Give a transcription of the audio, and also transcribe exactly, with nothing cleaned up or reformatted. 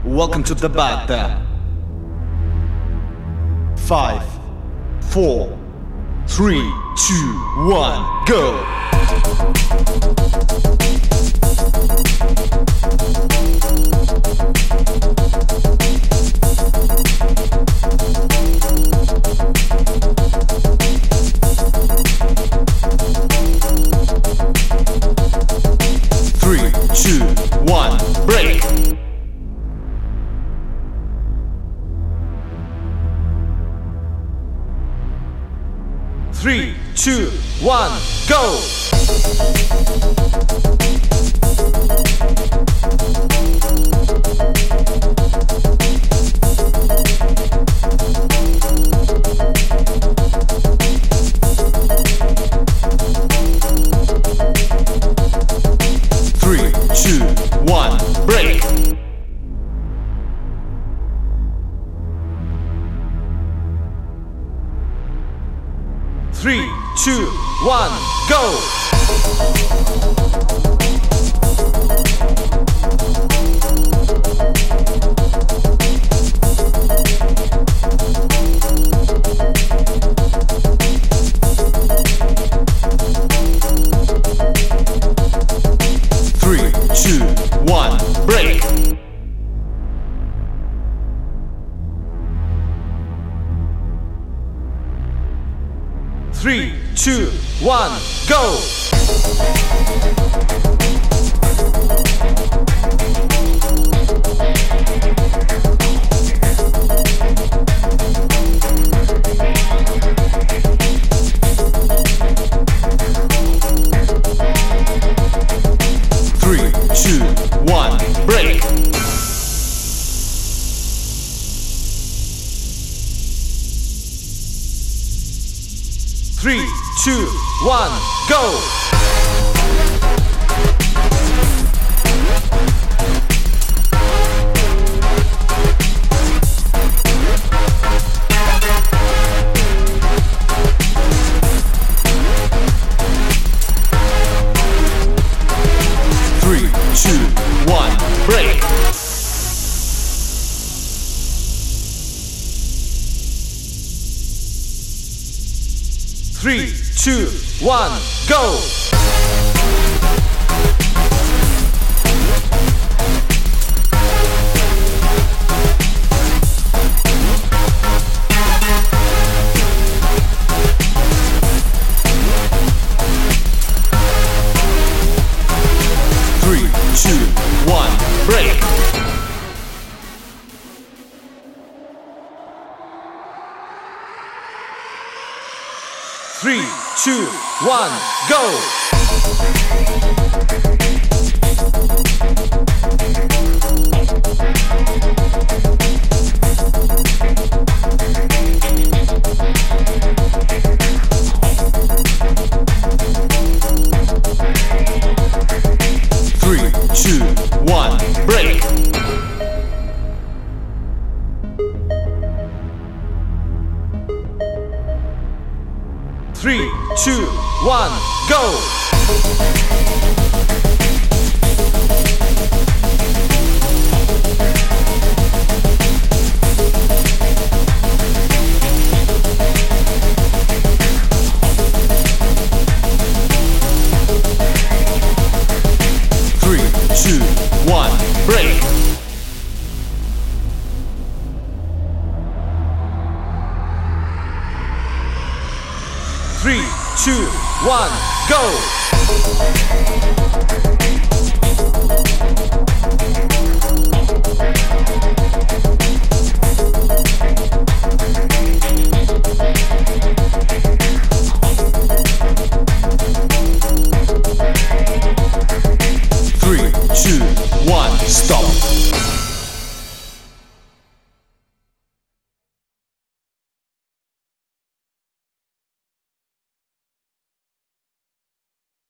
Welcome to the Bad. Five, four, three, two, one, go! Three, two, one, break! Three, two, one, go! Three, two, one, break! Three, two, one, go! Three, two, one, break! Three, two, one, go! Three, two, one, break! Three, two, one, go! Three, two, one, break! Three, two, one, go! Three, two, one, break! Three, two, one, go! Three, two, one, break! Three, two, one, go! Three, two, one, break! Three, two, one, go!